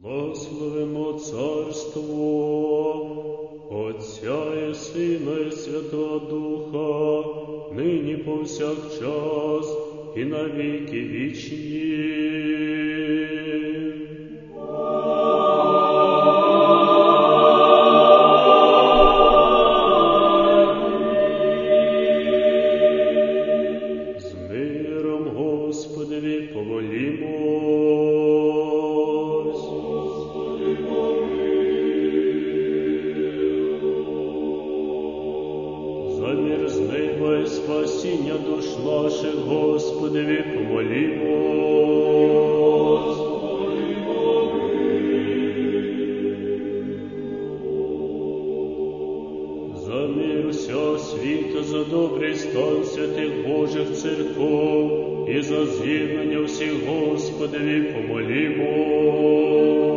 Благословимо Царство Отця і Сина і Святого Духа, нині повсякчас і на віки вічні. З миром Господеві помолімось. За мир з неба і спасіння душ наших, Господеві помолімось. За мир усього світу, за добрий стан святих Божих церков і за з'єднання всіх, Господеві помолімось.